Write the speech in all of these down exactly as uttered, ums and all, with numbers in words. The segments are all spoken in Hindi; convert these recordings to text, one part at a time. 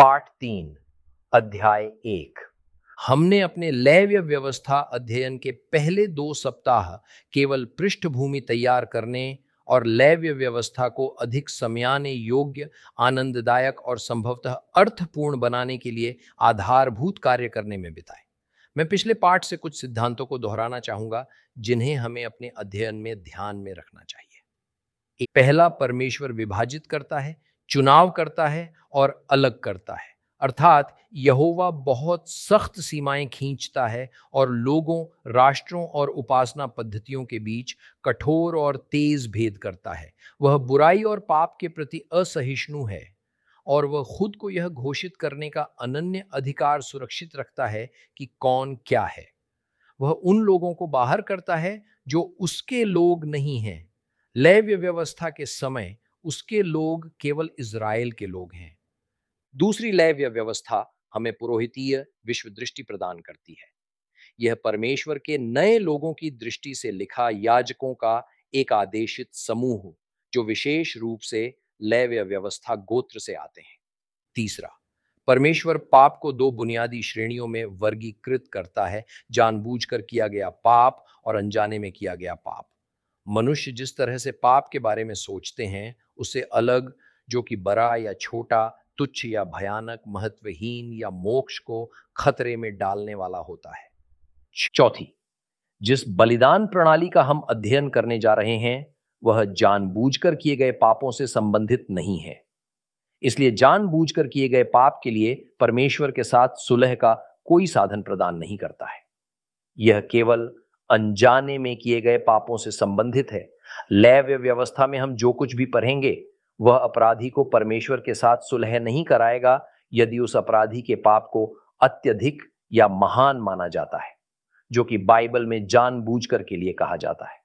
पाठ तीन, अध्याय एक। हमने अपने लैव्य व्यवस्था अध्ययन के पहले दो सप्ताह केवल पृष्ठभूमि तैयार करने और लैव्य व्यवस्था को अधिक समयाने योग्य, आनंददायक और संभवतः अर्थपूर्ण बनाने के लिए आधारभूत कार्य करने में बिताए। मैं पिछले पाठ से कुछ सिद्धांतों को दोहराना चाहूंगा जिन्हें हमें अपने अध्ययन में ध्यान में रखना चाहिए। पहला, परमेश्वर विभाजित करता है, चुनाव करता है और अलग करता है, अर्थात यहोवा बहुत सख्त सीमाएं खींचता है और लोगों, राष्ट्रों और उपासना पद्धतियों के बीच कठोर और तेज भेद करता है। वह बुराई और पाप के प्रति असहिष्णु है और वह खुद को यह घोषित करने का अनन्य अधिकार सुरक्षित रखता है कि कौन क्या है। वह उन लोगों को बाहर करता है जो उसके लोग नहीं हैं। लेव्य व्यवस्था के समय उसके लोग केवल इज़राइल के लोग हैं। दूसरी लेव्य व्यवस्था हमें पुरोहितीय विश्व दृष्टि प्रदान करती है। यह परमेश्वर के नए लोगों की दृष्टि से लिखा याजकों का एक आदेशित समूह जो विशेष रूप से लेव्य व्यवस्था गोत्र से आते हैं। तीसरा, परमेश्वर पाप को दो बुनियादी श्रेणियों में वर्गीकृत करता है, जानबूझकर किया गया पाप और अनजाने में किया गया पाप। मनुष्य जिस तरह से पाप के बारे में सोचते हैं उससे अलग, जो कि बड़ा या छोटा, तुच्छ या भयानक, महत्वहीन या मोक्ष को खतरे में डालने वाला होता है। चौथी, जिस बलिदान प्रणाली का हम अध्ययन करने जा रहे हैं वह जानबूझकर किए गए पापों से संबंधित नहीं है। इसलिए जानबूझकर किए गए पाप के लिए परमेश्वर के साथ सुलह का कोई साधन प्रदान नहीं करता है। यह केवल अनजाने में किए गए पापों से संबंधित है। लेव्य व्यवस्था में हम जो कुछ भी पढ़ेंगे वह अपराधी को परमेश्वर के साथ सुलह नहीं कराएगा यदि उस अपराधी के पाप को अत्यधिक या महान माना जाता है, जो कि बाइबल में जानबूझकर के लिए कहा जाता है।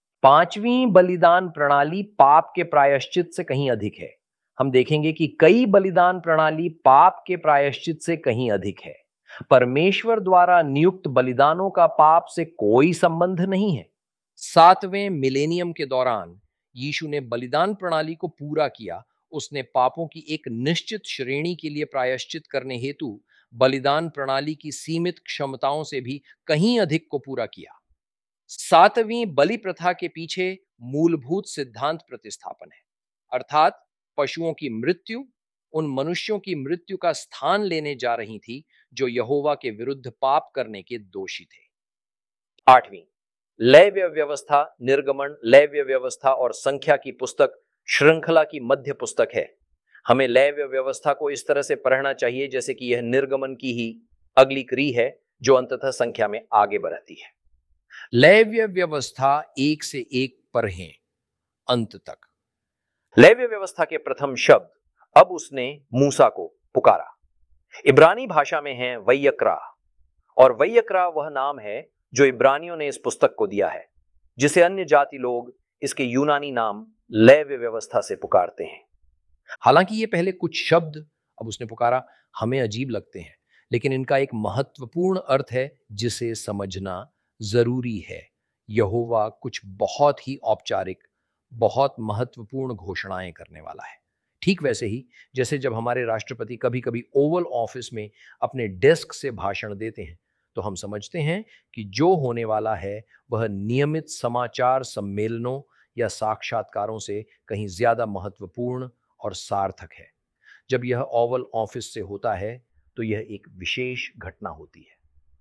पांचवी बलिदान प्रणाली पाप के प्रायश्चित से कहीं अधिक है। हम देखेंगे कि कई बलिदान प्रणाली पाप के प्रायश्चित से कहीं अधिक है। परमेश्वर द्वारा नियुक्त बलिदानों का पाप से कोई संबंध नहीं है। सातवें मिलेनियम के दौरान यीशु ने बलिदान प्रणाली को पूरा किया। उसने पापों की एक निश्चित श्रेणी के लिए प्रायश्चित करने हेतु बलिदान प्रणाली की सीमित क्षमताओं से भी कहीं अधिक को पूरा किया। सातवीं बलि प्रथा के पीछे मूलभूत सिद्धांत प्रतिस्थापन है, अर्थात पशुओं की मृत्यु उन मनुष्यों की मृत्यु का स्थान लेने जा रही थी जो यहोवा के विरुद्ध पाप करने के दोषी थे। आठवीं, लेव्य व्यवस्था निर्गमन, लेव्य व्यवस्था और संख्या की पुस्तक श्रृंखला की मध्य पुस्तक है। हमें लेव्य व्यवस्था को इस तरह से पढ़ना चाहिए जैसे कि यह निर्गमन की ही अगली क्री है जो अंततः संख्या में आगे बढ़ती है। लेव्य व्यवस्था एक से एक पढ़ें अंत तक। लेव्य व्यवस्था के प्रथम शब्द अब उसने मूसा को पुकारा इब्रानी भाषा में है वैयक्रा, और वैयक्रा वह नाम है जो इब्रानियों ने इस पुस्तक को दिया है, जिसे अन्य जाति लोग इसके यूनानी नाम लेव्य व्यवस्था से पुकारते हैं। हालांकि ये पहले कुछ शब्द अब उसने पुकारा हमें अजीब लगते हैं, लेकिन इनका एक महत्वपूर्ण अर्थ है जिसे समझना जरूरी है। यहोवा कुछ बहुत ही औपचारिक, बहुत महत्वपूर्ण घोषणाएं करने वाला है। ठीक वैसे ही जैसे जब हमारे राष्ट्रपति कभी कभी ओवल ऑफिस में अपने डेस्क से भाषण देते हैं तो हम समझते हैं कि जो होने वाला है वह नियमित समाचार सम्मेलनों या साक्षात्कारों से कहीं ज्यादा महत्वपूर्ण और सार्थक है। जब यह ओवल ऑफिस से होता है तो यह एक विशेष घटना होती है।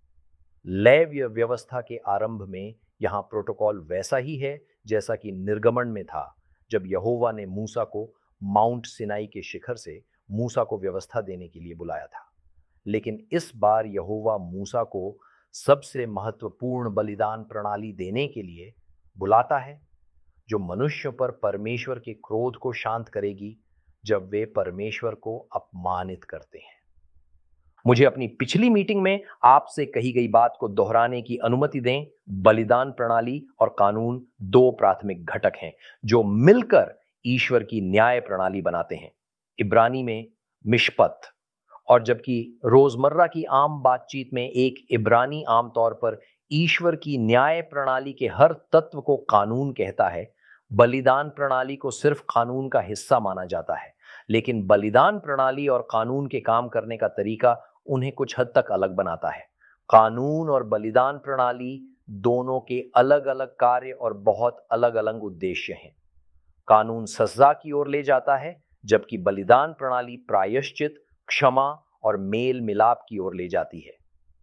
लेव्य व्यवस्था के आरंभ में यहां प्रोटोकॉल वैसा ही है जैसा कि निर्गमन में था, जब यहोवा ने मूसा को माउंट सिनाई के शिखर से मूसा को व्यवस्था देने के लिए बुलाया था। लेकिन इस बार यहोवा मूसा को सबसे महत्वपूर्ण बलिदान प्रणाली देने के लिए बुलाता है जो मनुष्यों पर परमेश्वर के क्रोध को शांत करेगी जब वे परमेश्वर को अपमानित करते हैं। मुझे अपनी पिछली मीटिंग में आपसे कही गई बात को दोहराने की अनुमति दें। बलिदान प्रणाली और कानून दो प्राथमिक घटक हैं जो मिलकर ईश्वर की न्याय प्रणाली बनाते हैं, इब्रानी में मिशपत। और जबकि रोजमर्रा की आम बातचीत में एक इब्रानी आमतौर पर ईश्वर की न्याय प्रणाली के हर तत्व को कानून कहता है, बलिदान प्रणाली को सिर्फ कानून का हिस्सा माना जाता है। लेकिन बलिदान प्रणाली और कानून के काम करने का तरीका उन्हें कुछ हद तक अलग बनाता है। कानून और बलिदान प्रणाली दोनों के अलग अलग कार्य और बहुत अलग अलग उद्देश्य हैं। कानून सजा की ओर ले जाता है, जबकि बलिदान प्रणाली प्रायश्चित, क्षमा और मेल मिलाप की ओर ले जाती है।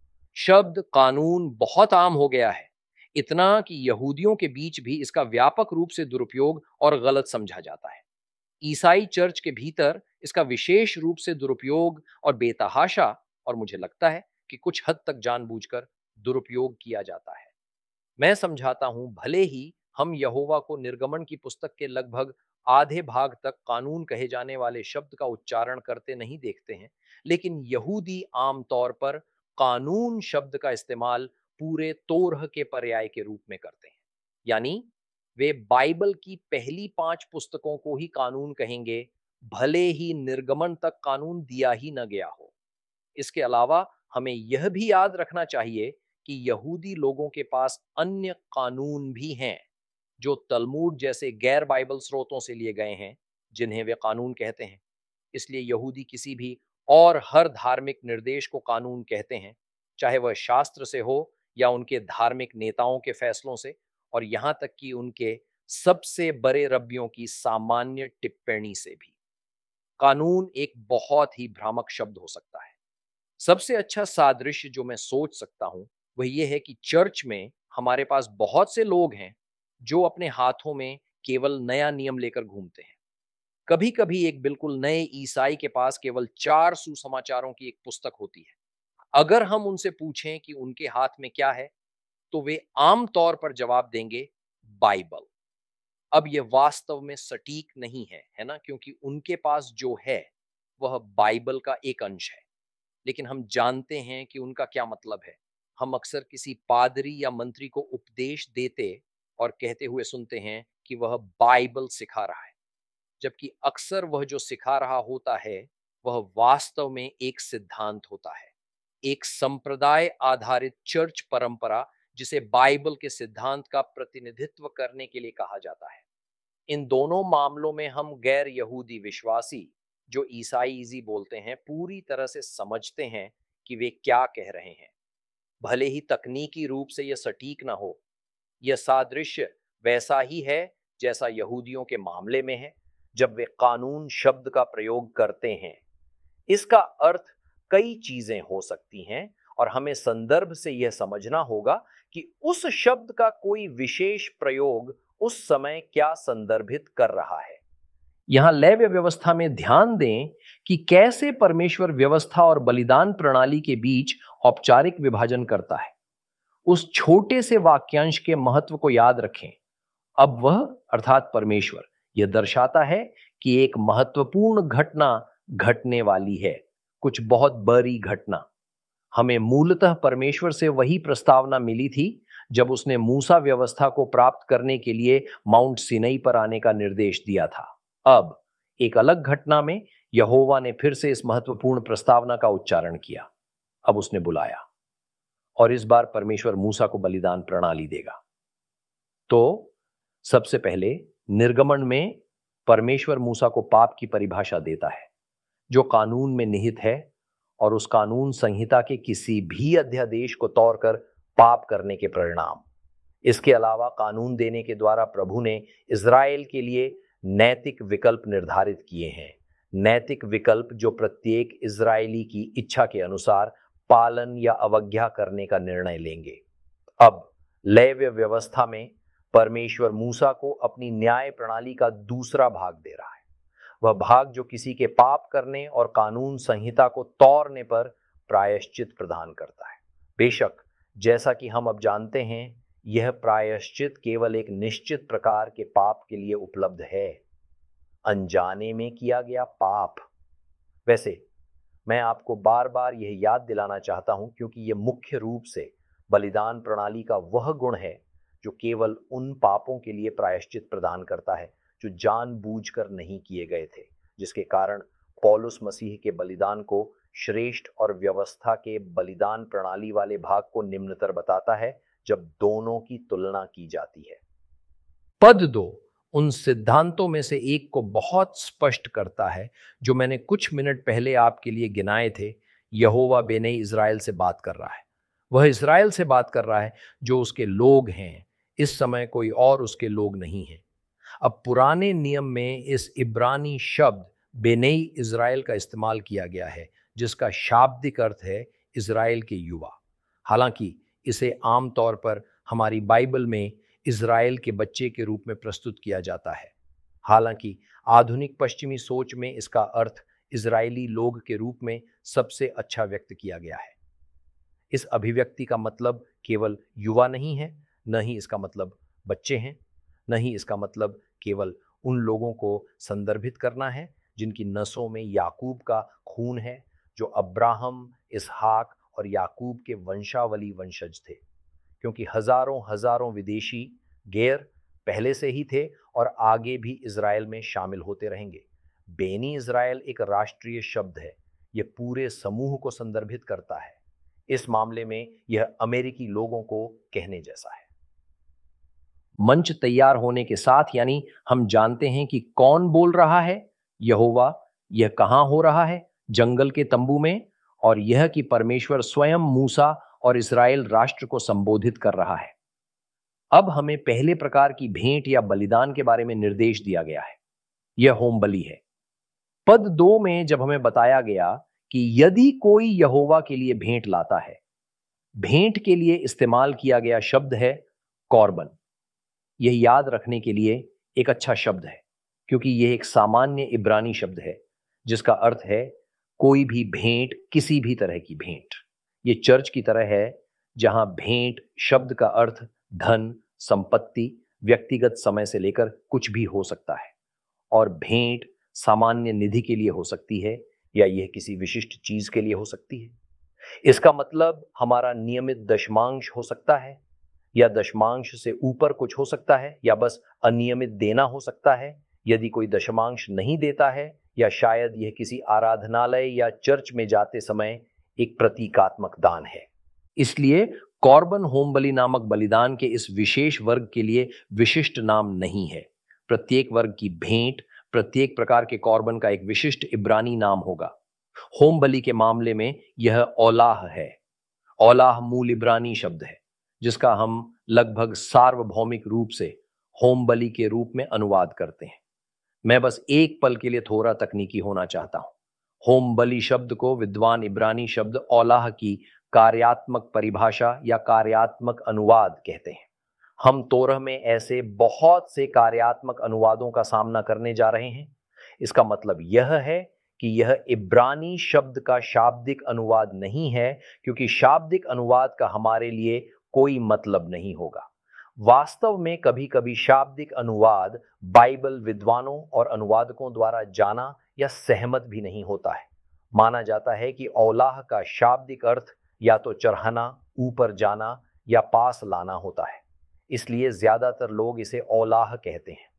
शब्द कानून बहुत आम हो गया है, इतना कि यहूदियों के बीच भी इसका व्यापक रूप से दुरुपयोग और गलत समझा जाता है। ईसाई चर्च के भीतर इसका विशेष रूप से दुरुपयोग और बेतहाशा, और मुझे लगता है कि कुछ हद तक जानबूझकर दुरुपयोग किया जाता है। मैं समझाता हूं, भले ही हम यहोवा को निर्गमन की पुस्तक के लगभग आधे भाग तक कानून कहे जाने वाले शब्द का उच्चारण करते नहीं देखते हैं, लेकिन यहूदी आमतौर पर कानून शब्द का इस्तेमाल पूरे तोरह के पर्याय के रूप में करते हैं। यानी वे बाइबल की पहली पांच पुस्तकों को ही कानून कहेंगे, भले ही निर्गमन तक कानून दिया ही न गया हो। इसके अलावा हमें यह भी याद रखना चाहिए कि यहूदी लोगों के पास अन्य कानून भी हैं, जो तलमूद जैसे गैर बाइबल स्रोतों से लिए गए हैं, जिन्हें वे कानून कहते हैं। इसलिए यहूदी किसी भी और हर धार्मिक निर्देश को कानून कहते हैं, चाहे वह शास्त्र से हो या उनके धार्मिक नेताओं के फैसलों से, और यहां तक कि उनके सबसे बड़े रब्बियों की सामान्य टिप्पणी से भी। कानून एक बहुत ही भ्रामक शब्द हो सकता है। सबसे अच्छा सादृश्य जो मैं सोच सकता हूं वह यह है कि चर्च में हमारे पास बहुत से लोग हैं जो अपने हाथों में केवल नया नियम लेकर घूमते हैं। कभी कभी एक बिल्कुल नए ईसाई के पास केवल चार सुसमाचारों की एक पुस्तक होती है। अगर हम उनसे पूछें कि उनके हाथ में क्या है, तो वे आम तौर पर जवाब देंगे, बाइबल। अब यह वास्तव में सटीक नहीं है, है ना, क्योंकि उनके पास जो है वह बाइबल का एक अंश है, लेकिन हम जानते हैं कि उनका क्या मतलब है। हम अक्सर किसी पादरी या मंत्री को उपदेश देते और कहते हुए सुनते हैं कि वह बाइबल सिखा रहा है, जबकि अक्सर वह जो सिखा रहा होता है वह वास्तव में एक सिद्धांत होता है, एक संप्रदाय आधारित चर्च परंपरा जिसे बाइबल के सिद्धांत का प्रतिनिधित्व करने के लिए कहा जाता है। इन दोनों मामलों में हम गैर यहूदी विश्वासी, जो ईसाईजी बोलते हैं, पूरी तरह से समझते हैं कि वे क्या कह रहे हैं। भले ही तकनीकी रूप से यह सटीक ना हो, यह सादृश्य वैसा ही है जैसा यहूदियों के मामले में है जब वे कानून शब्द का प्रयोग करते हैं। इसका अर्थ कई चीजें हो सकती हैं और हमें संदर्भ से यह समझना होगा कि उस शब्द का कोई विशेष प्रयोग उस समय क्या संदर्भित कर रहा है। यहां लेव्य व्यवस्था में ध्यान दें कि कैसे परमेश्वर व्यवस्था और बलिदान प्रणाली के बीच औपचारिक विभाजन करता है। उस छोटे से वाक्यांश के महत्व को याद रखें। अब वह अर्थात परमेश्वर यह दर्शाता है कि एक महत्वपूर्ण घटना घटने वाली है, कुछ बहुत बड़ी घटना। हमें मूलतः परमेश्वर से वही प्रस्तावना मिली थी जब उसने मूसा व्यवस्था को प्राप्त करने के लिए माउंट सिनई पर आने का निर्देश दिया था। अब एक अलग घटना में यहोवा ने फिर से इस महत्वपूर्ण प्रस्तावना का उच्चारण किया। अब उसने बुलाया और इस बार परमेश्वर मूसा को बलिदान प्रणाली देगा। तो सबसे पहले निर्गमन में परमेश्वर मूसा को पाप की परिभाषा देता है जो कानून में निहित है, और उस कानून संहिता के किसी भी अध्यादेश को तोड़कर पाप करने के परिणाम। इसके अलावा कानून देने के द्वारा प्रभु ने इज़राइल के लिए नैतिक विकल्प निर्धारित किए हैं, नैतिक विकल्प जो प्रत्येक इज़राइली की इच्छा के अनुसार पालन या अवज्ञा करने का निर्णय लेंगे। अब लेव्य व्यवस्था में परमेश्वर मूसा को अपनी न्याय प्रणाली का दूसरा भाग दे रहा है, वह भाग जो किसी के पाप करने और कानून संहिता को तोड़ने पर प्रायश्चित प्रदान करता है। बेशक जैसा कि हम अब जानते हैं, यह प्रायश्चित केवल एक निश्चित प्रकार के पाप के लिए उपलब्ध है, अनजाने में किया गया पाप। वैसे मैं आपको बार बार यह याद दिलाना चाहता हूं, क्योंकि यह मुख्य रूप से बलिदान प्रणाली का वह गुण है जो केवल उन पापों के लिए प्रायश्चित प्रदान करता है जो जानबूझकर नहीं किए गए थे, जिसके कारण पौलुस मसीह के बलिदान को श्रेष्ठ और व्यवस्था के बलिदान प्रणाली वाले भाग को निम्नतर बताता है जब दोनों की तुलना की जाती है। पद दो, उन सिद्धांतों में से एक को बहुत स्पष्ट करता है जो मैंने कुछ मिनट पहले आपके लिए गिनाए थे। यहोवा बेने इज़राइल से बात कर रहा है। वह इज़राइल से बात कर रहा है जो उसके लोग हैं। इस समय कोई और उसके लोग नहीं हैं। अब पुराने नियम में इस इब्रानी शब्द बेनेई इज़राइल का इस्तेमाल किया गया है, जिसका शाब्दिक अर्थ है इज़राइल के युवा। हालांकि इसे आमतौर पर हमारी बाइबल में इज़राइल के बच्चे के रूप में प्रस्तुत किया जाता है। हालांकि आधुनिक पश्चिमी सोच में इसका अर्थ इज़राइली लोग के रूप में सबसे अच्छा व्यक्त किया गया है। इस अभिव्यक्ति का मतलब केवल युवा नहीं है, न ही इसका मतलब बच्चे हैं, न ही इसका मतलब केवल उन लोगों को संदर्भित करना है जिनकी नसों में याकूब का खून है, जो अब्राहम, इसहाक और याकूब के वंशावली वंशज थे। क्योंकि हजारों हजारों विदेशी गैर पहले से ही थे और आगे भी इज़राइल में शामिल होते रहेंगे। बेनी इज़राइल एक राष्ट्रीय शब्द है। यह पूरे समूह को संदर्भित करता है। इस मामले में यह अमेरिकी लोगों को कहने जैसा है। मंच तैयार होने के साथ यानी हम जानते हैं कि कौन बोल रहा है, यहोवा। यह कहां हो रहा है? जंगल के तंबू में। और यह कि परमेश्वर स्वयं मूसा और इज़राइल राष्ट्र को संबोधित कर रहा है। अब हमें पहले प्रकार की भेंट या बलिदान के बारे में निर्देश दिया गया है। यह होम बलि है। पद दो में जब हमें बताया गया कि यदि कोई यहोवा के लिए भेंट लाता है, भेंट के लिए इस्तेमाल किया गया शब्द है कॉर्बन। यह याद रखने के लिए एक अच्छा शब्द है, क्योंकि यह एक सामान्य इब्रानी शब्द है जिसका अर्थ है कोई भी भेंट, किसी भी तरह की भेंट। यह चर्च की तरह है जहां भेंट शब्द का अर्थ धन, संपत्ति, व्यक्तिगत समय से लेकर कुछ भी हो सकता है। और भेंट सामान्य निधि के लिए हो सकती है या यह किसी विशिष्ट चीज के लिए हो सकती है। इसका मतलब हमारा नियमित दशमांश हो सकता है, या दशमांश से ऊपर कुछ हो सकता है, या बस अनियमित देना हो सकता है यदि कोई दशमांश नहीं देता है, या शायद यह किसी आराधनालय या चर्च में जाते समय एक प्रतीकात्मक दान है। इसलिए कॉर्बन होम बलि नामक बलिदान के इस विशेष वर्ग के लिए विशिष्ट नाम नहीं है। प्रत्येक वर्ग की भेंट, प्रत्येक प्रकार के कॉर्बन का एक विशिष्ट इब्रानी नाम होगा। होम बलि के मामले में यह औलाह है। औलाह मूल इब्रानी शब्द है जिसका हम लगभग सार्वभौमिक रूप से होम बलि के रूप में अनुवाद करते हैं। मैं बस एक पल के लिए थोड़ा तकनीकी होना चाहता हूं। होम बलि शब्द को विद्वान इब्रानी शब्द औलाह की कार्यात्मक परिभाषा या कार्यात्मक अनुवाद कहते हैं। हम तोरह में ऐसे बहुत से कार्यात्मक अनुवादों का सामना करने जा रहे हैं। इसका मतलब यह है कि यह इब्रानी शब्द का शाब्दिक अनुवाद नहीं है, क्योंकि शाब्दिक अनुवाद का हमारे लिए कोई मतलब नहीं होगा। वास्तव में कभी कभी शाब्दिक अनुवाद बाइबल विद्वानों और अनुवादकों द्वारा जाना या सहमत भी नहीं होता है। माना जाता है कि औलाह का शाब्दिक अर्थ या तो चढ़ाना, ऊपर जाना या पास लाना होता है। इसलिए ज्यादातर लोग इसे औलाह कहते हैं।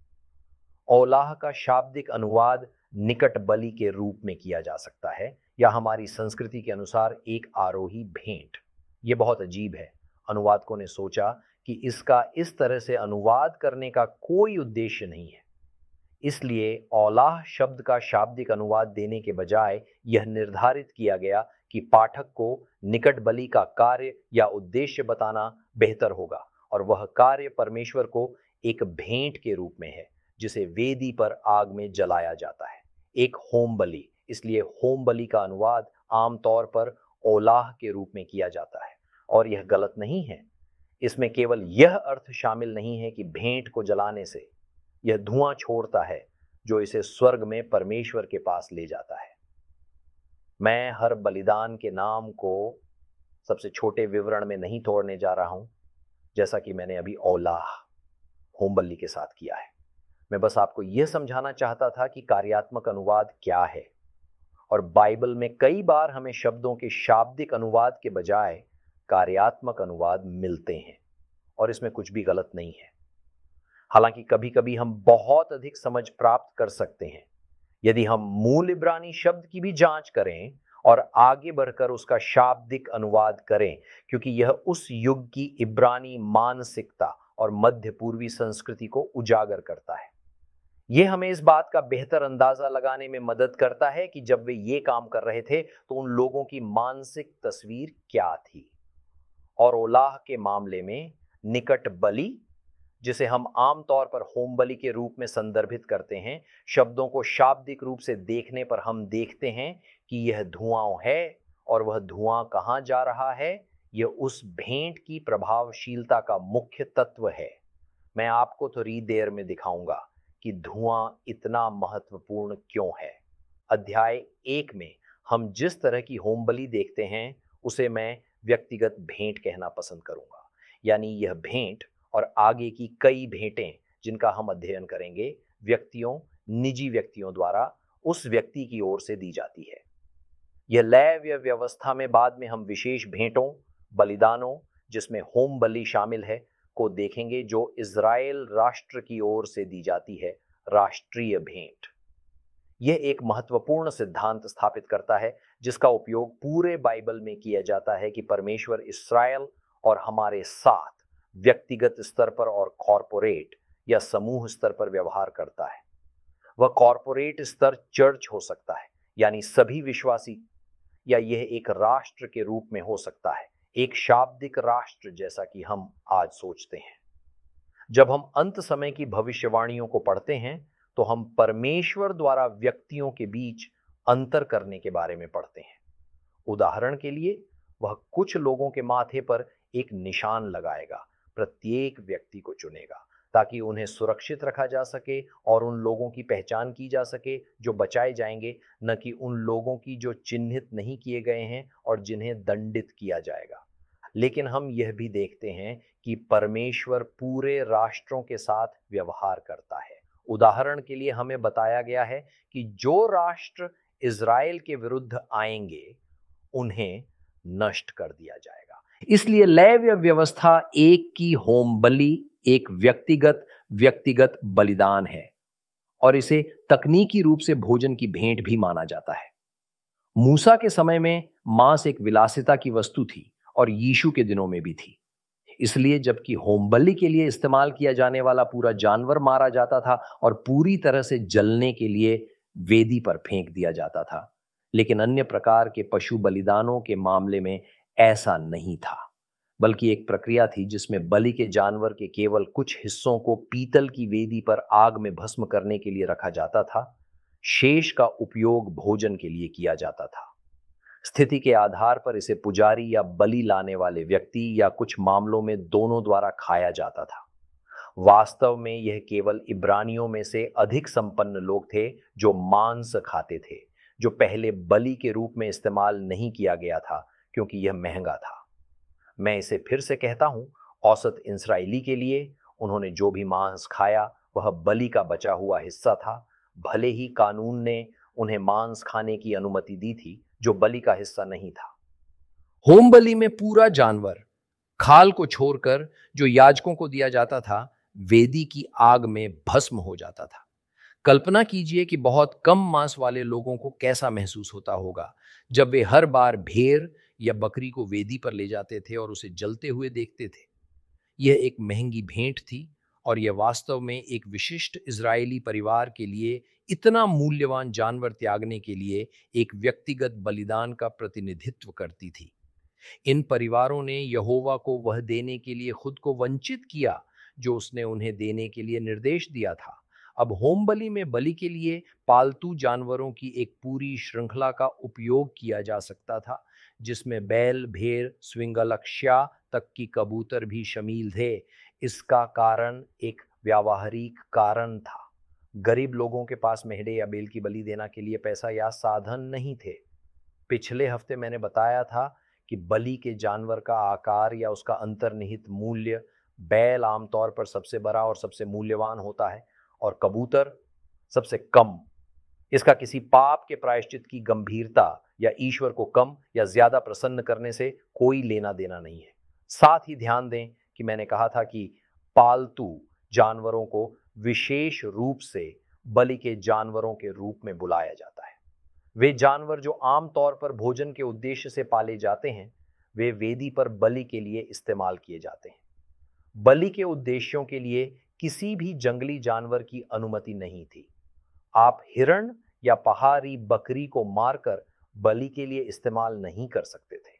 औलाह का शाब्दिक अनुवाद निकट बलि के रूप में किया जा सकता है, या हमारी संस्कृति के अनुसार एक आरोही भेंट। यह बहुत अजीब है। अनुवादकों ने सोचा कि इसका इस तरह से अनुवाद करने का कोई उद्देश्य नहीं है। इसलिए औलाह शब्द का शाब्दिक अनुवाद देने के बजाय यह निर्धारित किया गया कि पाठक को निकट बलि का कार्य या उद्देश्य बताना बेहतर होगा, और वह कार्य परमेश्वर को एक भेंट के रूप में है जिसे वेदी पर आग में जलाया जाता है, एक होम बलि। इसलिए होम बलि का अनुवाद आमतौर पर औलाह के रूप में किया जाता है, और यह गलत नहीं है। इसमें केवल यह अर्थ शामिल नहीं है कि भेंट को जलाने से यह धुआं छोड़ता है जो इसे स्वर्ग में परमेश्वर के पास ले जाता है। मैं हर बलिदान के नाम को सबसे छोटे विवरण में नहीं तोड़ने जा रहा हूं, जैसा कि मैंने अभी औलाह होम बलि के साथ किया है। मैं बस आपको यह समझाना चाहता था कि कार्यात्मक अनुवाद क्या है, और बाइबल में कई बार हमें शब्दों के शाब्दिक अनुवाद के बजाय कार्यात्मक अनुवाद मिलते हैं, और इसमें कुछ भी गलत नहीं है। हालांकि कभी कभी हम बहुत अधिक समझ प्राप्त कर सकते हैं यदि हम मूल इब्रानी शब्द की भी जांच करें और आगे बढ़कर उसका शाब्दिक अनुवाद करें, क्योंकि यह उस युग की इब्रानी मानसिकता और मध्य पूर्वी संस्कृति को उजागर करता है। ये हमें इस बात का बेहतर अंदाजा लगाने में मदद करता है कि जब वे ये काम कर रहे थे तो उन लोगों की मानसिक तस्वीर क्या थी। और ओलाह के मामले में निकट बलि, जिसे हम आमतौर पर होम बलि के रूप में संदर्भित करते हैं, शब्दों को शाब्दिक रूप से देखने पर हम देखते हैं कि यह धुआं है और वह धुआं कहां जा रहा है। यह उस भेंट की प्रभावशीलता का मुख्य तत्व है। मैं आपको थोड़ी देर में दिखाऊंगा कि धुआं इतना महत्वपूर्ण क्यों है। अध्याय एक में हम जिस तरह की होम बलि देखते हैं उसे मैं व्यक्तिगत भेंट कहना पसंद करूंगा। यानी यह भेंट और आगे की कई भेंटें जिनका हम अध्ययन करेंगे, व्यक्तियों, निजी व्यक्तियों द्वारा उस व्यक्ति की ओर से दी जाती है। यह लैव्य व्यवस्था में बाद में हम विशेष भेंटों, बलिदानों, जिसमें होम बलि शामिल है, को देखेंगे, जो इज़राइल राष्ट्र की ओर से दी जाती है, राष्ट्रीय भेंट। यह एक महत्वपूर्ण सिद्धांत स्थापित करता है जिसका उपयोग पूरे बाइबल में किया जाता है कि परमेश्वर इस्राएल और हमारे साथ व्यक्तिगत स्तर पर और कॉरपोरेट या समूह स्तर पर व्यवहार करता है। वह कॉरपोरेट स्तर चर्च हो सकता है, यानी सभी विश्वासी, या यह एक राष्ट्र के रूप में हो सकता है, एक शाब्दिक राष्ट्र जैसा कि हम आज सोचते हैं। जब हम अंत समय की भविष्यवाणियों को पढ़ते हैं तो हम परमेश्वर द्वारा व्यक्तियों के बीच अंतर करने के बारे में पढ़ते हैं। उदाहरण के लिए, वह कुछ लोगों के माथे पर एक निशान लगाएगा, प्रत्येक व्यक्ति को चुनेगा ताकि उन्हें सुरक्षित रखा जा सके और उन लोगों की पहचान की जा सके जो बचाए जाएंगे, न कि उन लोगों की जो चिन्हित नहीं किए गए हैं और जिन्हें दंडित किया जाएगा। लेकिन हम यह भी देखते हैं कि परमेश्वर पूरे राष्ट्रों के साथ व्यवहार करता है। उदाहरण के लिए हमें बताया गया है कि जो राष्ट्र इज़राइल के विरुद्ध आएंगे उन्हें नष्ट कर दिया जाएगा। इसलिए लेव्य व्यवस्था एक की होम बलि एक व्यक्तिगत व्यक्तिगत बलिदान है और इसे तकनीकी रूप से भोजन की भेंट भी माना जाता है। मूसा के समय में मांस एक विलासिता की वस्तु थी और यीशु के दिनों में भी थी। इसलिए जबकि होम बलि के लिए इस्तेमाल किया जाने वाला पूरा जानवर मारा जाता था और पूरी तरह से जलने के लिए वेदी पर फेंक दिया जाता था, लेकिन अन्य प्रकार के पशु बलिदानों के मामले में ऐसा नहीं था, बल्कि एक प्रक्रिया थी जिसमें बलि के जानवर के केवल कुछ हिस्सों को पीतल की वेदी पर आग में भस्म करने के लिए रखा जाता था। शेष का उपयोग भोजन के लिए किया जाता था। स्थिति के आधार पर इसे पुजारी या बलि लाने वाले व्यक्ति या कुछ मामलों में दोनों द्वारा खाया जाता था। वास्तव में यह केवल इब्रानियों में से अधिक संपन्न लोग थे जो मांस खाते थे, जो पहले बलि के रूप में इस्तेमाल नहीं किया गया था क्योंकि यह महंगा था। मैं इसे फिर से कहता हूं, औसत इस्राएली के लिए उन्होंने जो भी मांस खाया वह बलि का बचा हुआ हिस्सा था, भले ही कानून ने उन्हें मांस खाने की अनुमति दी थी जो बलि का हिस्सा नहीं था। होम बलि में पूरा जानवर, खाल को छोड़कर जो याजकों को दिया जाता था, वेदी की आग में भस्म हो जाता था। कल्पना कीजिए कि बहुत कम मांस वाले लोगों को कैसा महसूस होता होगा जब वे हर बार भेड़ या बकरी को वेदी पर ले जाते थे और उसे जलते हुए देखते थे। यह एक महंगी भेंट थी और यह वास्तव में एक विशिष्ट इजरायली परिवार के लिए इतना मूल्यवान जानवर त्यागने के लिए एक व्यक्तिगत बलिदान का प्रतिनिधित्व करती थी। इन परिवारों ने यहोवा को वह देने के लिए खुद को वंचित किया जो उसने उन्हें देने के लिए निर्देश दिया था। अब होम बलि में बलि के लिए पालतू जानवरों की एक पूरी श्रृंखला का उपयोग किया जा सकता था, जिसमें बैल, भेड़, स्विंगलक्ष्या तक की कबूतर भी शामिल थे। इसका कारण एक व्यावहारिक कारण था। गरीब लोगों के पास मेढ़े या बैल की बलि देना के लिए पैसा या साधन नहीं थे। पिछले हफ्ते मैंने बताया था कि बलि के जानवर का आकार या उसका अंतर्निहित मूल्य, बैल आमतौर पर सबसे बड़ा और सबसे मूल्यवान होता है और कबूतर सबसे कम। इसका किसी पाप के प्रायश्चित की गंभीरता या ईश्वर को कम या ज्यादा प्रसन्न करने से कोई लेना देना नहीं है। साथ ही ध्यान दें कि मैंने कहा था कि पालतू जानवरों को विशेष रूप से बलि के जानवरों के रूप में बुलाया जाता है। वे जानवर जो आमतौर पर भोजन के उद्देश्य से पाले जाते हैं, वे वेदी पर बलि के लिए इस्तेमाल किए जाते हैं। बलि के उद्देश्यों के लिए किसी भी जंगली जानवर की अनुमति नहीं थी। आप हिरण या पहाड़ी बकरी को मारकर बलि के लिए इस्तेमाल नहीं कर सकते थे।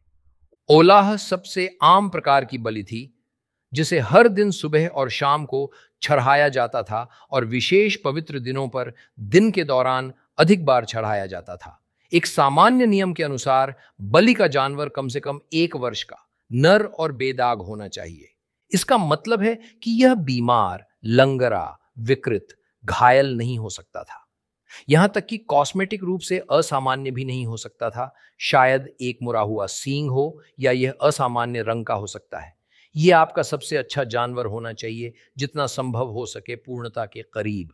ओलाह सबसे आम प्रकार की बलि थी, जिसे हर दिन सुबह और शाम को चढ़ाया जाता था और विशेष पवित्र दिनों पर दिन के दौरान अधिक बार चढ़ाया जाता था। एक सामान्य नियम के अनुसार बलि का जानवर कम से कम एक वर्ष का, नर और बेदाग होना चाहिए। इसका मतलब है कि यह बीमार, लंगड़ा, विकृत, घायल नहीं हो सकता था। यहां तक कि कॉस्मेटिक रूप से असामान्य भी नहीं हो सकता था। शायद एक मुड़ा हुआ सींग हो या यह असामान्य रंग का हो सकता है। यह आपका सबसे अच्छा जानवर होना चाहिए, जितना संभव हो सके पूर्णता के करीब।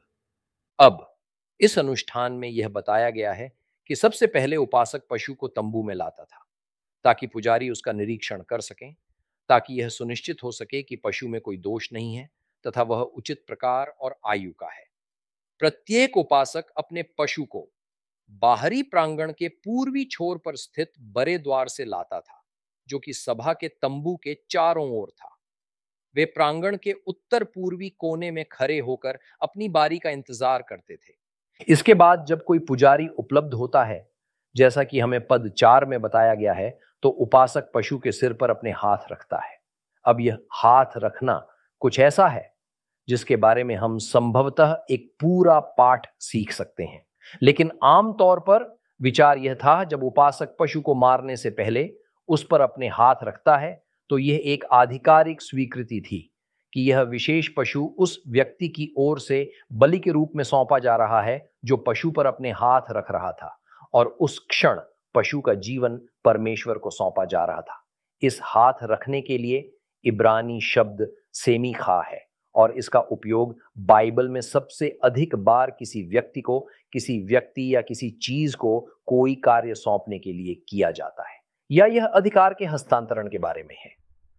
अब इस अनुष्ठान में यह बताया गया है कि सबसे पहले उपासक पशु को तंबू में लाता था, ताकि पुजारी उसका निरीक्षण कर सकें, ताकि यह सुनिश्चित हो सके कि पशु में कोई दोष नहीं है तथा वह उचित प्रकार और आयु का है। प्रत्येक उपासक अपने पशु को बाहरी प्रांगण के पूर्वी छोर पर स्थित बड़े द्वार से लाता था, जो कि सभा के तंबू के चारों ओर था। वे प्रांगण के उत्तर पूर्वी कोने में खड़े होकर अपनी बारी का इंतजार करते थे। इसके बाद जब कोई पुजारी उपलब्ध होता है, जैसा कि हमें पद चार में बताया गया है, तो उपासक पशु के सिर पर अपने हाथ रखता है। अब यह हाथ रखना कुछ ऐसा है जिसके बारे में हम संभवतः एक पूरा पाठ सीख सकते हैं, लेकिन आमतौर पर विचार यह था, जब उपासक पशु को मारने से पहले उस पर अपने हाथ रखता है, तो यह एक आधिकारिक स्वीकृति थी कि यह विशेष पशु उस व्यक्ति की ओर से बलि के रूप में सौंपा जा रहा है जो पशु पर अपने हाथ रख रहा था, और उस क्षण पशु का जीवन परमेश्वर को सौंपा जा रहा था। इस हाथ रखने के लिए इब्रानी शब्द सेमीखा है, और इसका उपयोग बाइबल में सबसे अधिक बार किसी व्यक्ति को, किसी व्यक्ति या किसी चीज को कोई कार्य सौंपने के लिए किया जाता है, या यह अधिकार के हस्तांतरण के बारे में है।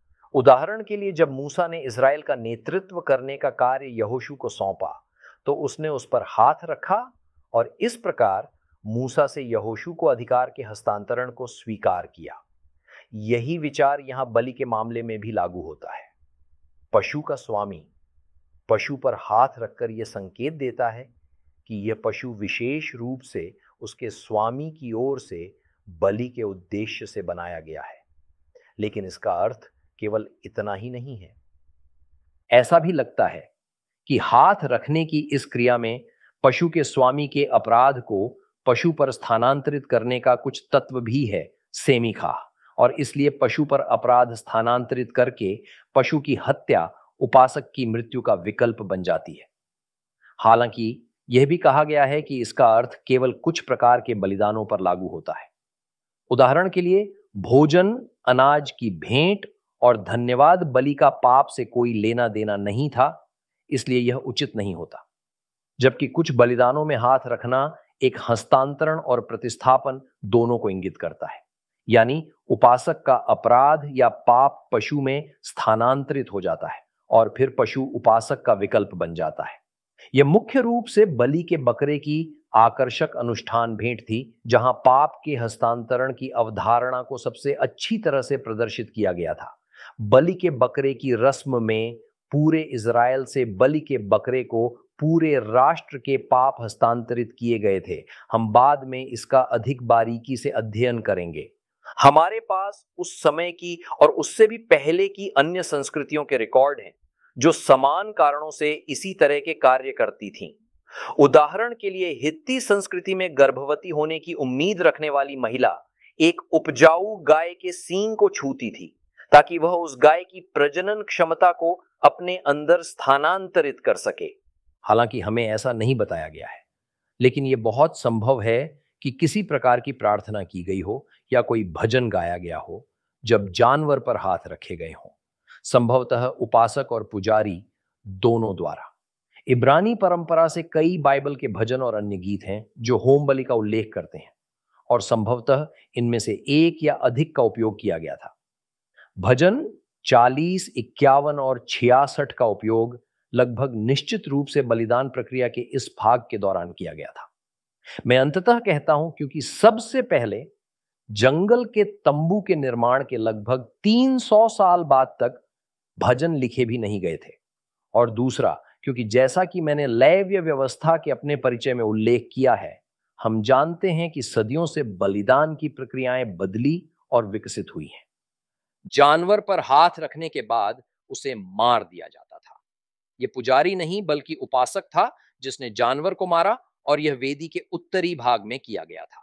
उदाहरण के लिए, जब मूसा ने इज़राइल का नेतृत्व करने का कार्य यहोशू को सौंपा, तो उसने उस पर हाथ रखा, और इस प्रकार मूसा से यहोशू को अधिकार के हस्तांतरण को स्वीकार किया। यही विचार यहां बलि के मामले में भी लागू होता है। पशु का स्वामी पशु पर हाथ रखकर यह संकेत देता है कि यह पशु विशेष रूप से उसके स्वामी की ओर से बलि के उद्देश्य से बनाया गया है। लेकिन इसका अर्थ केवल इतना ही नहीं है। ऐसा भी लगता है कि हाथ रखने की इस क्रिया में पशु के स्वामी के अपराध को पशु पर स्थानांतरित करने का कुछ तत्व भी है, सेमीखा, और इसलिए पशु पर अपराध स्थानांतरित करके पशु की हत्या उपासक की मृत्यु का विकल्प बन जाती है। हालांकि यह भी कहा गया है कि इसका अर्थ केवल कुछ प्रकार के बलिदानों पर लागू होता है। उदाहरण के लिए, भोजन, अनाज की भेंट और धन्यवाद बलि का पाप से कोई लेना देना नहीं था, इसलिए यह उचित नहीं होता। जबकि कुछ बलिदानों में हाथ रखना एक हस्तांतरण और प्रतिस्थापन दोनों को इंगित करता है, यानी उपासक का अपराध या पाप पशु में स्थानांतरित हो जाता है और फिर पशु उपासक का विकल्प बन जाता है। यह मुख्य रूप से बलि के बकरे की आकर्षक अनुष्ठान भेंट थी, जहां पाप के हस्तांतरण की अवधारणा को सबसे अच्छी तरह से प्रदर्शित किया गया था। बलि के बकरे की रस्म में पूरे इज़राइल से बलि के बकरे को पूरे राष्ट्र के पाप हस्तांतरित किए गए थे। हम बाद में इसका अधिक बारीकी से अध्ययन करेंगे। हमारे पास उस समय की और उससे भी पहले की अन्य संस्कृतियों के रिकॉर्ड हैं, जो समान कारणों से इसी तरह के कार्य करती थीं। उदाहरण के लिए, हित्ती संस्कृति में गर्भवती होने की उम्मीद रखने वाली महिला एक उपजाऊ गाय के सींग को छूती थी, ताकि वह उस गाय की प्रजनन क्षमता को अपने अंदर स्थानांतरित कर सके। हालांकि हमें ऐसा नहीं बताया गया है, लेकिन यह बहुत संभव है कि किसी प्रकार की प्रार्थना की गई हो या कोई भजन गाया गया हो जब जानवर पर हाथ रखे गए हों, संभवतः उपासक और पुजारी दोनों द्वारा। इब्रानी परंपरा से कई बाइबल के भजन और अन्य गीत हैं जो होम बलि का उल्लेख करते हैं, और संभवतः इनमें से एक या अधिक का उपयोग किया गया था। भजन चालीस, इक्यावन और छियासठ का उपयोग लगभग निश्चित रूप से बलिदान प्रक्रिया के इस भाग के दौरान किया गया था। मैं अंततः कहता हूं, क्योंकि सबसे पहले जंगल के तंबू के निर्माण के लगभग तीन सौ साल बाद तक भजन लिखे भी नहीं गए थे, और दूसरा, क्योंकि जैसा कि मैंने लैव्य व्यवस्था के अपने परिचय में उल्लेख किया है, हम जानते हैं कि सदियों से बलिदान की प्रक्रियाएं बदली और विकसित हुई हैं। जानवर पर हाथ रखने के बाद उसे मार दिया जाता था। यह पुजारी नहीं बल्कि उपासक था जिसने जानवर को मारा, और यह वेदी के उत्तरी भाग में किया गया था।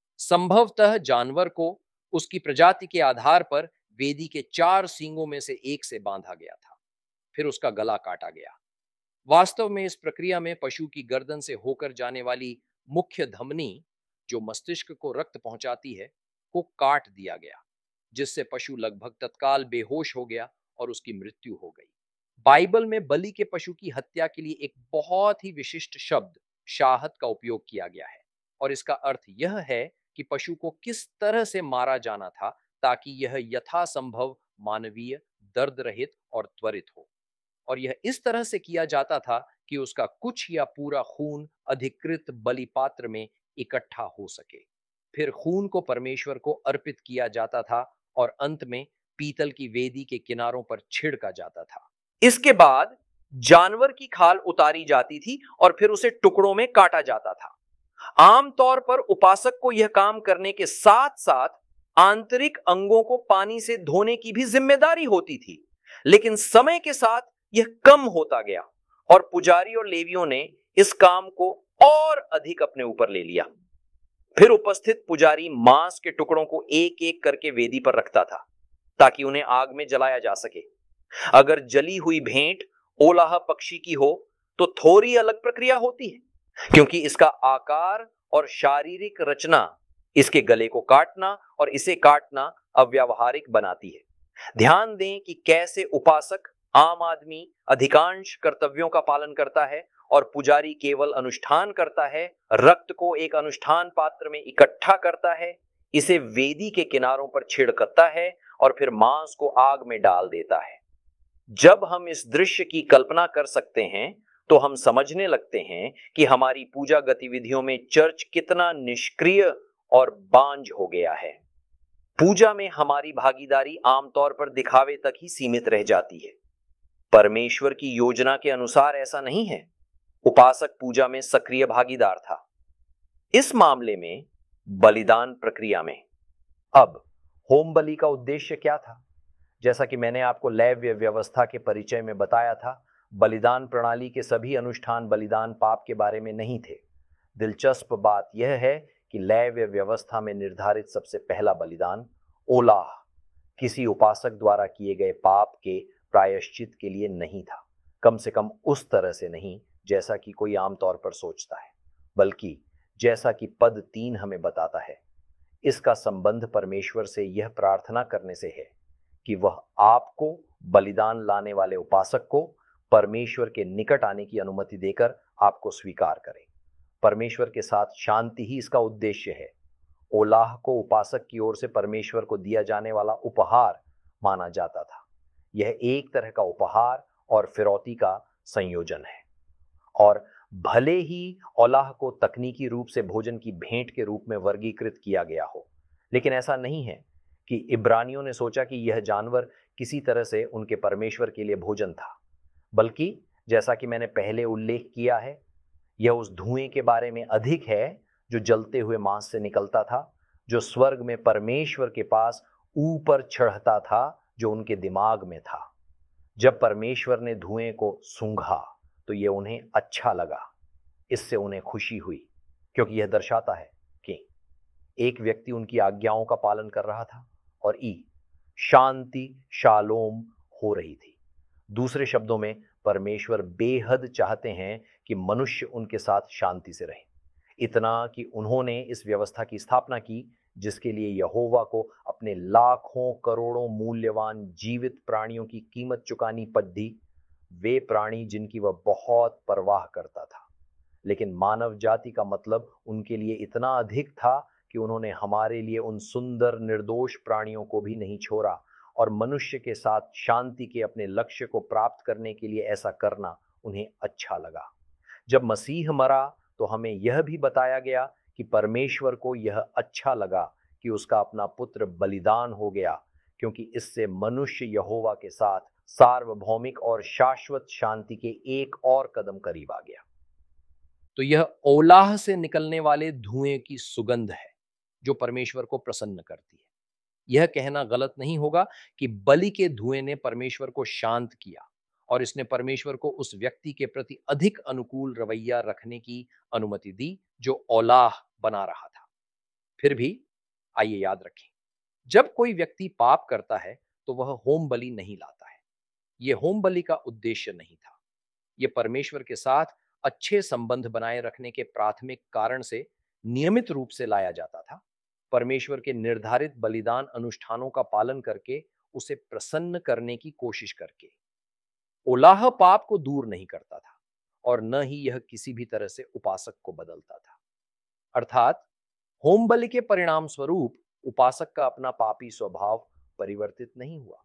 संभवतः जानवर को उसकी प्रजाति के आधार पर वेदी के चार सींगों में से एक से बांधा गया था, फिर उसका गला काटा गया। वास्तव में इस प्रक्रिया में पशु की गर्दन से होकर जाने वाली मुख्य धमनी, जो मस्तिष्क को रक्त पहुंचाती है, को काट दिया गया, जिससे पशु लगभग तत्काल बेहोश हो गया और उसकी मृत्यु हो गई। बाइबल में बलि के पशु की हत्या के लिए एक बहुत ही विशिष्ट शब्द शाहत का उपयोग किया गया है, और इसका अर्थ यह है कि पशु को किस तरह से मारा जाना था ताकि यह यथासंभव मानवीय, दर्द रहित और त्वरित हो। और यह इस तरह से किया जाता था कि उसका कुछ या पूरा खून अधिकृत बलि पात्र में इकट्ठा हो सके। फिर खून को परमेश्वर को अर्पित किया जाता था और अंत में पीतल की वेदी के किनारों पर छिड़का जाता था। इसके बाद जानवर की खाल उतारी जाती थी और फिर उसे टुकड़ों में काटा जाता था। आमतौर पर उपासक को यह काम करने के साथ साथ आंतरिक अंगों को पानी से धोने की भी जिम्मेदारी होती थी, लेकिन समय के साथ यह कम होता गया और पुजारी और लेवियों ने इस काम को और अधिक अपने ऊपर ले लिया। फिर उपस्थित पुजारी मांस के टुकड़ों को एक एक करके वेदी पर रखता था ताकि उन्हें आग में जलाया जा सके। अगर जली हुई भेंट ओलाह पक्षी की हो तो थोड़ी अलग प्रक्रिया होती है, क्योंकि इसका आकार और शारीरिक रचना इसके गले को काटना और इसे काटना अव्यावहारिक बनाती है। ध्यान दें कि कैसे उपासक, आम आदमी, अधिकांश कर्तव्यों का पालन करता है और पुजारी केवल अनुष्ठान करता है। रक्त को एक अनुष्ठान पात्र में इकट्ठा करता है, इसे वेदी के किनारों पर छिड़कता है और फिर मांस को आग में डाल देता है। जब हम इस दृश्य की कल्पना कर सकते हैं तो हम समझने लगते हैं कि हमारी पूजा गतिविधियों में चर्च कितना निष्क्रिय और बांझ हो गया है। पूजा में हमारी भागीदारी आमतौर पर दिखावे तक ही सीमित रह जाती है। परमेश्वर की योजना के अनुसार ऐसा नहीं है। उपासक पूजा में सक्रिय भागीदार था। इस मामले में बलिदान प्रक्रिया में अब होम बलि का उद्देश्य क्या था? जैसा कि मैंने आपको लैव्य व्यवस्था के परिचय में बताया था, बलिदान प्रणाली के सभी अनुष्ठान बलिदान पाप के बारे में नहीं थे। दिलचस्प बात यह है कि लैव्य व्यवस्था में निर्धारित सबसे पहला बलिदान ओलाह किसी उपासक द्वारा किए गए पाप के प्रायश्चित के लिए नहीं था, कम से कम उस तरह से नहीं जैसा कि कोई आमतौर पर सोचता है, बल्कि जैसा कि पद तीन हमें बताता है, इसका संबंध परमेश्वर से यह प्रार्थना करने से है कि वह आपको, बलिदान लाने वाले उपासक को, परमेश्वर के निकट आने की अनुमति देकर आपको स्वीकार करें। परमेश्वर के साथ शांति ही इसका उद्देश्य है। ओलाह को उपासक की ओर से परमेश्वर को दिया जाने वाला उपहार माना जाता था। यह एक तरह का उपहार और फिरौती का संयोजन है। और भले ही ओलाह को तकनीकी रूप से भोजन की भेंट के रूप में वर्गीकृत किया गया हो, लेकिन ऐसा नहीं है कि इब्रानियों ने सोचा कि यह जानवर किसी तरह से उनके परमेश्वर के लिए भोजन था, बल्कि जैसा कि मैंने पहले उल्लेख किया है, यह उस धुएं के बारे में अधिक है जो जलते हुए मांस से निकलता था, जो स्वर्ग में परमेश्वर के पास ऊपर चढ़ता था, जो उनके दिमाग में था। जब परमेश्वर ने धुएं को सूंघा तो यह उन्हें अच्छा लगा। इससे उन्हें खुशी हुई, क्योंकि यह दर्शाता है कि एक व्यक्ति उनकी आज्ञाओं का पालन कर रहा था और ई शांति शालोम हो रही थी। दूसरे शब्दों में, परमेश्वर बेहद चाहते हैं कि मनुष्य उनके साथ शांति से रहे, इतना कि उन्होंने इस व्यवस्था की स्थापना की जिसके लिए यहोवा को अपने लाखों करोड़ों मूल्यवान जीवित प्राणियों की कीमत चुकानी पड़ी। वे प्राणी जिनकी वह बहुत परवाह करता था, लेकिन मानव जाति का मतलब उनके लिए इतना अधिक था कि उन्होंने हमारे लिए उन सुंदर निर्दोष प्राणियों को भी नहीं छोड़ा, और मनुष्य के साथ शांति के अपने लक्ष्य को प्राप्त करने के लिए ऐसा करना उन्हें अच्छा लगा। जब मसीह मरा तो हमें यह भी बताया गया कि परमेश्वर को यह अच्छा लगा कि उसका अपना पुत्र बलिदान हो गया, क्योंकि इससे मनुष्य यहोवा के साथ सार्वभौमिक और शाश्वत शांति के एक और कदम करीब आ गया। तो यह ओलाह से निकलने वाले धुएं की सुगंध है जो परमेश्वर को प्रसन्न करती है। यह कहना गलत नहीं होगा कि बलि के धुएं ने परमेश्वर को शांत किया और इसने परमेश्वर को उस व्यक्ति के प्रति अधिक अनुकूल रवैया रखने की अनुमति दी जो ओलाह बना रहा था। फिर भी आइए याद रखें, जब कोई व्यक्ति पाप करता है तो वह होम बलि नहीं लाता है। यह होम बलि का उद्देश्य नहीं था। यह परमेश्वर के साथ अच्छे संबंध बनाए रखने के प्राथमिक कारण से नियमित रूप से लाया जाता था। परमेश्वर के निर्धारित बलिदान अनुष्ठानों का पालन करके, उसे प्रसन्न करने की कोशिश करके। ओलाह पाप को दूर नहीं करता था और न ही यह किसी भी तरह से उपासक को बदलता था। अर्थात होम बलि के परिणाम स्वरूप उपासक का अपना पापी स्वभाव परिवर्तित नहीं हुआ,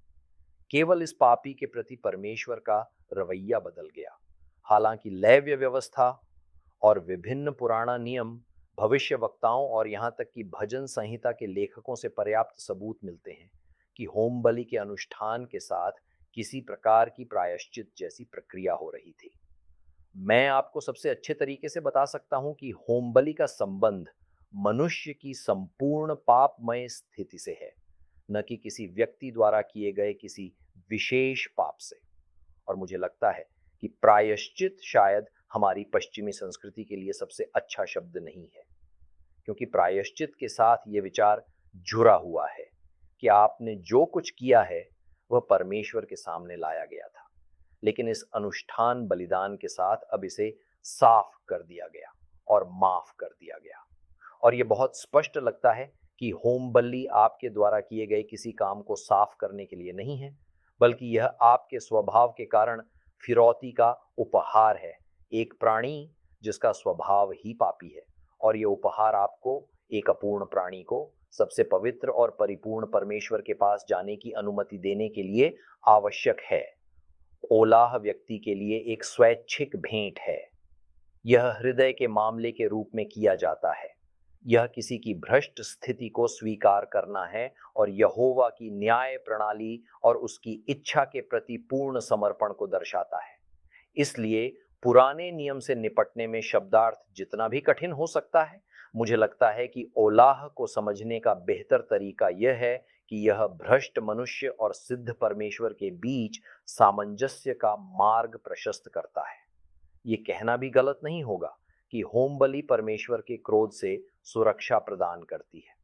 केवल इस पापी के प्रति परमेश्वर का रवैया बदल गया। हालांकि लेव्य व्यवस्था और विभिन्न पुराना नियम, भविष्य वक्ताओं और यहां तक कि भजन संहिता के लेखकों से पर्याप्त सबूत मिलते हैं कि होम बलि के अनुष्ठान के साथ किसी प्रकार की प्रायश्चित जैसी प्रक्रिया हो रही थी। मैं आपको सबसे अच्छे तरीके से बता सकता हूं कि होम बलि का संबंध मनुष्य की संपूर्ण पापमय स्थिति से है, न कि किसी व्यक्ति द्वारा किए गए किसी विशेष पाप से। और मुझे लगता है कि प्रायश्चित शायद हमारी पश्चिमी संस्कृति के लिए सबसे अच्छा शब्द नहीं है, क्योंकि प्रायश्चित के साथ यह विचार जुड़ा हुआ है कि आपने जो कुछ किया है वह परमेश्वर के सामने लाया गया था, लेकिन इस अनुष्ठान बलिदान के साथ अब इसे साफ कर दिया गया और माफ कर दिया गया। और यह बहुत स्पष्ट लगता है कि होम बलि आपके द्वारा किए गए किसी काम को साफ करने के लिए नहीं है, बल्कि यह आपके स्वभाव के कारण फिरौती का उपहार है, एक प्राणी जिसका स्वभाव ही पापी है। और यह उपहार आपको, एक अपूर्ण प्राणी को, सबसे पवित्र और परिपूर्ण परमेश्वर के पास जाने की अनुमति देने के लिए आवश्यक है। ओलाह व्यक्ति के लिए एक स्वैच्छिक भेंट है। यह हृदय के मामले के रूप में किया जाता है। यह किसी की भ्रष्ट स्थिति को स्वीकार करना है और यहोवा की न्याय प्रणाली और उसकी इच्छा के प्रति पूर्ण समर्पण को दर्शाता है। इसलिए पुराने नियम से निपटने में शब्दार्थ जितना भी कठिन हो सकता है, मुझे लगता है कि ओलाह को समझने का बेहतर तरीका यह है कि यह भ्रष्ट मनुष्य और सिद्ध परमेश्वर के बीच सामंजस्य का मार्ग प्रशस्त करता है। ये कहना भी गलत नहीं होगा कि होम बलि परमेश्वर के क्रोध से सुरक्षा प्रदान करती है।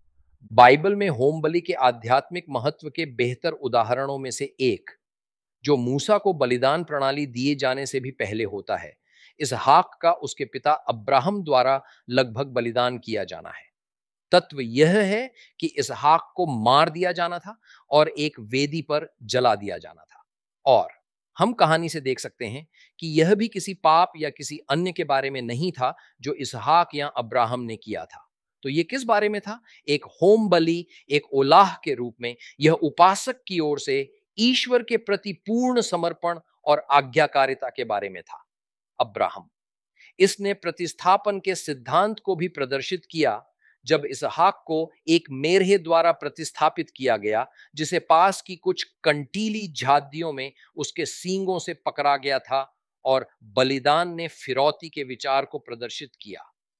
बाइबल में होम बलि के आध्यात्मिक महत्व के बेहतर उदाहरणों में से एक, जो मूसा को बलिदान प्रणाली दिए जाने से भी पहले होता है, इसहाक का उसके पिता अब्राहम द्वारा लगभग बलिदान किया जाना है। तत्व यह है कि इसहाक को मार दिया जाना था और एक वेदी पर जला दिया जाना था। और हम कहानी से देख सकते हैं कि यह भी किसी पाप या किसी अन्य के बारे में नहीं था जो इसहाक या अब्राहम ने किया था। तो यह किस बारे में था? एक होम बलि, एक ओलाह के रूप में यह उपासक की ओर से ईश्वर के प्रति पूर्ण समर्पण और आज्ञाकारिता के बारे में था। अब्राहम, इसने प्रतिस्थापन के सिद्धांत को भी प्रदर्शित किया जब इसहाक को एक मेढ़े द्वारा प्रतिस्थापित किया गया, जिसे पास की कुछ कंटीली झादियों में उसके सींगों से पकड़ा गया था। और बलिदान ने फिरौती के विचार को प्रदर्शित किया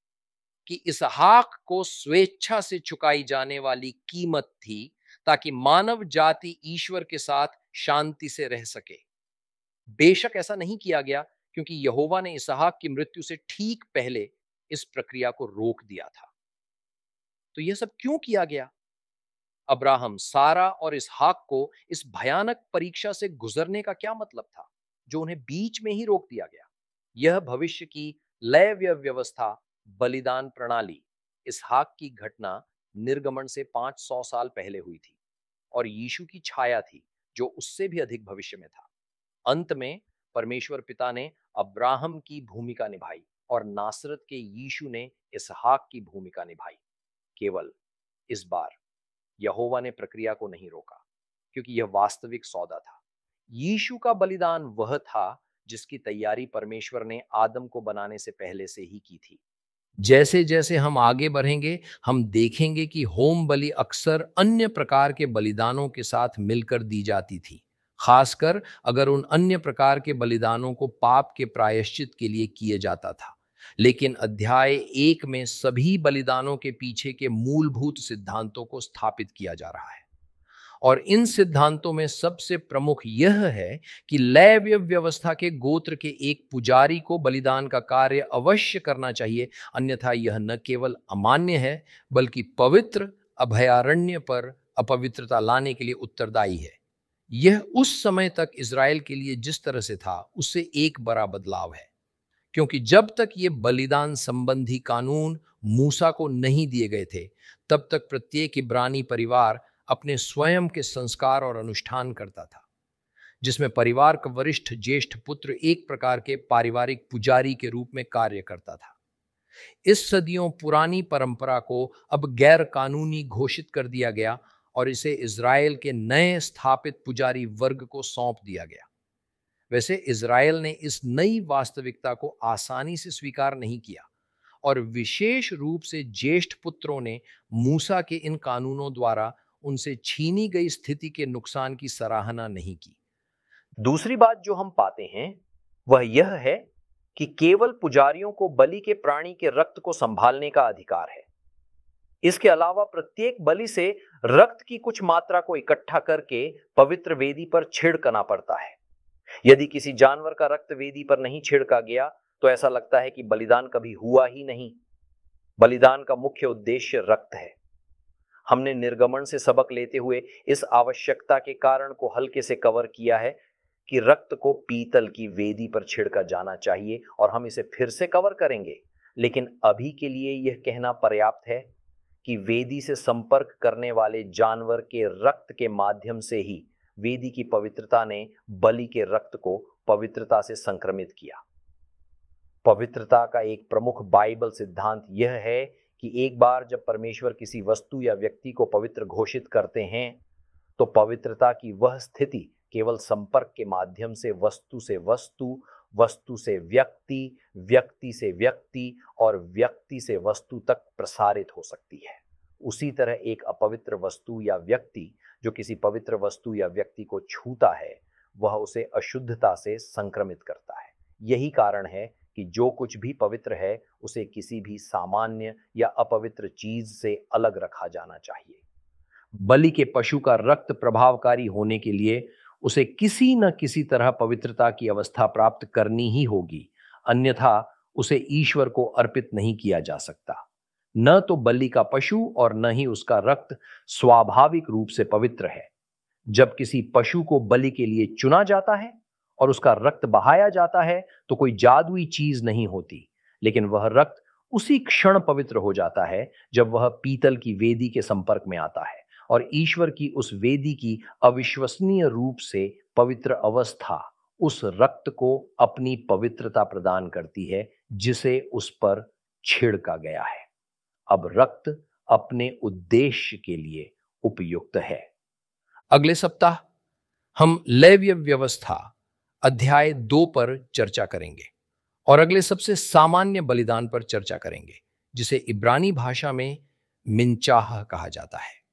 कि इसहाक को स्वेच्छा से चुकाई जाने वाली कीमत थी ताकि मानव जाति ईश्वर के साथ शांति से रह सके। बेशक ऐसा नहीं किया गया क्योंकि यहोवा ने इसहाक की मृत्यु से ठीक पहले इस प्रक्रिया को रोक दिया था। तो यह सब क्यों किया गया? अब्राहम, सारा और इसहाक को इस भयानक परीक्षा से गुजरने का क्या मतलब था जो उन्हें बीच में ही रोक दिया गया? यह भविष्य की लेव्य व्यवस्था, बलिदान प्रणाली, इसहाक की घटना निर्गमन से पांच सौ साल पहले हुई थी और यीशु की छाया थी जो उससे भी अधिक भविष्य में था। अंत में परमेश्वर पिता ने अब्राहम की भूमिका निभाई और नासरत के यीशु ने इसहाक की भूमिका निभाई। केवल इस बार यहोवा ने प्रक्रिया को नहीं रोका क्योंकि यह वास्तविक सौदा था। यीशु का बलिदान वह था जिसकी तैयारी परमेश्वर ने आदम को बनाने से पहले से ही की थी। जैसे जैसे हम आगे बढ़ेंगे, हम देखेंगे कि होम बलि अक्सर अन्य प्रकार के बलिदानों के साथ मिलकर दी जाती थी, खासकर अगर उन अन्य प्रकार के बलिदानों को पाप के प्रायश्चित के लिए किए जाता था। लेकिन अध्याय एक में सभी बलिदानों के पीछे के मूलभूत सिद्धांतों को स्थापित किया जा रहा है। और इन सिद्धांतों में सबसे प्रमुख यह है कि लेव्य व्यवस्था के गोत्र के एक पुजारी को बलिदान का कार्य अवश्य करना चाहिए, अन्यथा यह न केवल अमान्य है बल्कि पवित्र अभयारण्य पर अपवित्रता लाने के लिए उत्तरदायी है। यह उस समय तक इज़राइल के लिए जिस तरह से था उससे एक बड़ा बदलाव है, क्योंकि जब तक ये बलिदान संबंधी कानून मूसा को नहीं दिए गए थे, तब तक प्रत्येक इब्रानी परिवार अपने स्वयं के संस्कार और अनुष्ठान करता था, जिसमें परिवार का वरिष्ठ ज्येष्ठ पुत्र एक प्रकार के पारिवारिक पुजारी के रूप में कार्य करता था। इस सदियों पुरानी परंपरा को अब गैर कानूनी घोषित कर दिया गया और इसे इज़राइल के नए स्थापित पुजारी वर्ग को सौंप दिया गया। वैसे इज़राइल ने इस नई वास्तविकता को आसानी से स्वीकार नहीं किया और विशेष रूप से ज्येष्ठ पुत्रों ने मूसा के इन कानूनों द्वारा उनसे छीनी गई स्थिति के नुकसान की सराहना नहीं की। दूसरी बात जो हम पाते हैं वह यह है कि केवल पुजारियों को बलि के प्राणी के रक्त को संभालने का अधिकार है। इसके अलावा प्रत्येक बलि से रक्त की कुछ मात्रा को इकट्ठा करके पवित्र वेदी पर छिड़कना पड़ता है। यदि किसी जानवर का रक्त वेदी पर नहीं छिड़का गया तो ऐसा लगता है कि बलिदान कभी हुआ ही नहीं। बलिदान का मुख्य उद्देश्य रक्त है। हमने निर्गमन से सबक लेते हुए इस आवश्यकता के कारण को हल्के से कवर किया है कि रक्त को पीतल की वेदी पर छिड़का जाना चाहिए और हम इसे फिर से कवर करेंगे, लेकिन अभी के लिए यह कहना पर्याप्त है कि वेदी से संपर्क करने वाले जानवर के रक्त के माध्यम से ही वेदी की पवित्रता ने बलि के रक्त को पवित्रता से संक्रमित किया। पवित्रता का एक प्रमुख बाइबल सिद्धांत यह है कि एक बार जब परमेश्वर किसी वस्तु या व्यक्ति को पवित्र घोषित करते हैं तो पवित्रता की वह स्थिति केवल संपर्क के माध्यम से वस्तु से वस्तु, वस्तु से व्यक्ति, व्यक्ति से व्यक्ति और व्यक्ति से वस्तु तक प्रसारित हो सकती है। उसी तरह एक अपवित्र वस्तु या व्यक्ति जो किसी पवित्र वस्तु या व्यक्ति को छूता है वह उसे अशुद्धता से संक्रमित करता है। यही कारण है कि जो कुछ भी पवित्र है उसे किसी भी सामान्य या अपवित्र चीज से अलग रखा जाना चाहिए। बलि के पशु का रक्त प्रभावकारी होने के लिए उसे किसी न किसी तरह पवित्रता की अवस्था प्राप्त करनी ही होगी, अन्यथा उसे ईश्वर को अर्पित नहीं किया जा सकता। न तो बलि का पशु और न ही उसका रक्त स्वाभाविक रूप से पवित्र है। जब किसी पशु को बलि के लिए चुना जाता है और उसका रक्त बहाया जाता है तो कोई जादुई चीज नहीं होती, लेकिन वह रक्त उसी क्षण पवित्र हो जाता है जब वह पीतल की वेदी के संपर्क में आता है और ईश्वर की उस वेदी की अविश्वसनीय रूप से पवित्र अवस्था उस रक्त को अपनी पवित्रता प्रदान करती है जिसे उस पर छिड़का गया है। अब रक्त अपने उद्देश्य के लिए उपयुक्त है। अगले सप्ताह हम लेव्य व्यवस्था अध्याय दो पर चर्चा करेंगे और अगले सबसे सामान्य बलिदान पर चर्चा करेंगे, जिसे इब्रानी भाषा में मिंचाह कहा जाता है।